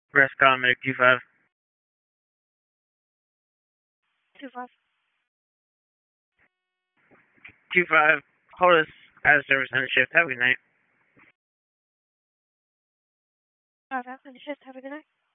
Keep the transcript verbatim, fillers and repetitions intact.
Press Comic two five. Two five. two five. Hold us as service on the shift. Have a good night. Five, five, on the shift. Have a good night.